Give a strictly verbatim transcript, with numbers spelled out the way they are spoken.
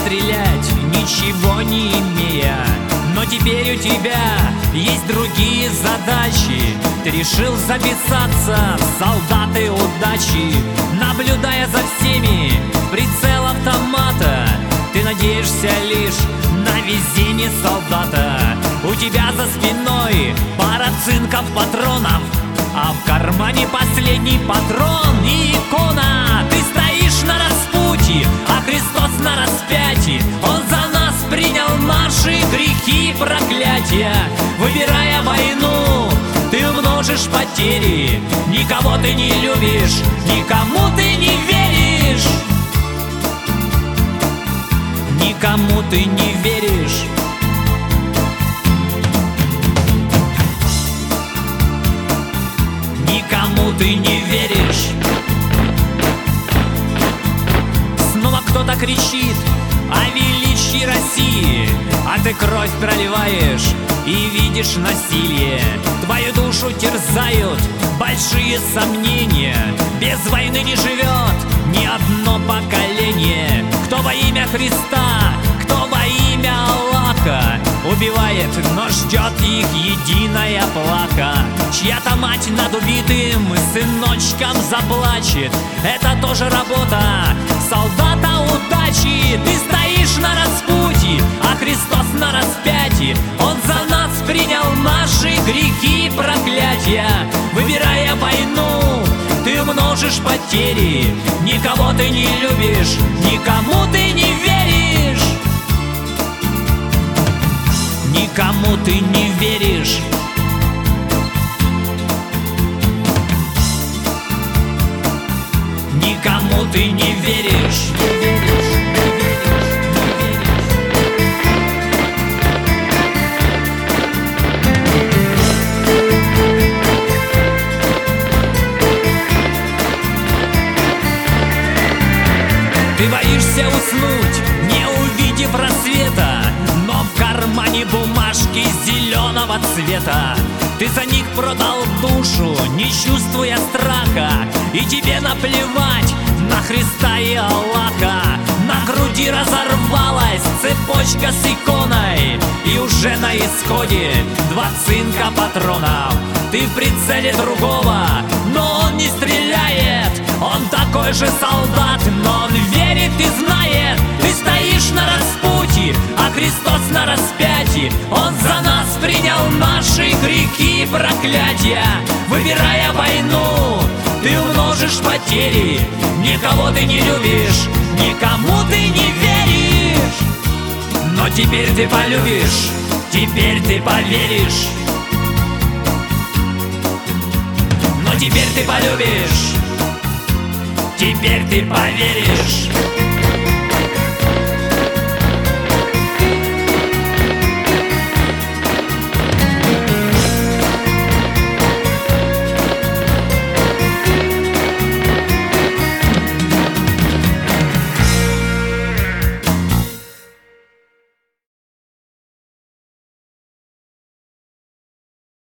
стрелять, ничего не имея. Но теперь у тебя есть другие задачи. Ты решил записаться в солдаты удачи. Наблюдая за всеми, прицел автомата, ты надеешься лишь на везение солдата. У тебя за спиной пара цинков патронов, а в кармане последний патрон и икона. Ты стоишь на распутье, а Христос на распятии. Он за нас принял наши грехи и проклятия. Выбирая войну, ты умножишь потери. Никого ты не любишь, никому ты не веришь. Никому ты не веришь. Никому ты не веришь. Снова кто-то кричит о величии России, а ты кровь проливаешь и видишь насилие. Твою душу терзают большие сомнения. Без войны не живет ни одно поколение. Кто во имя Христа, кто во имя Аллаха убивает, но ждет их единая плаха. Чья-то мать над убитым сыночком заплачет. Это тоже работа солдата удачи. Ты стоишь на распутье, а Христос на распятии. Он за нас принял наши грехи и проклятия. Выбирая войну, ты умножишь потери. Никого ты не любишь, никому ты не веришь. Никому ты не веришь. Никому ты не веришь. Ты боишься уснуть, не увидев рассвета, но в кармане бумажки зеленого цвета. Ты за них продал душу, не чувствуя страха, и тебе наплевать на Христа и Аллаха. На груди разорвалась цепочка с иконой, и уже на исходе два цинка патронов. Ты в прицеле другого, но он не стреляет. Он такой же солдат, но он верит и знает. Ты стоишь на распутье, а Христос на распятии. Он за нас принял наши грехи и проклятия. Выбирая войну, ты умножишь потери. Никого ты не любишь, никому ты не веришь. Но теперь ты полюбишь, теперь ты поверишь. Но теперь ты полюбишь, теперь ты поверишь.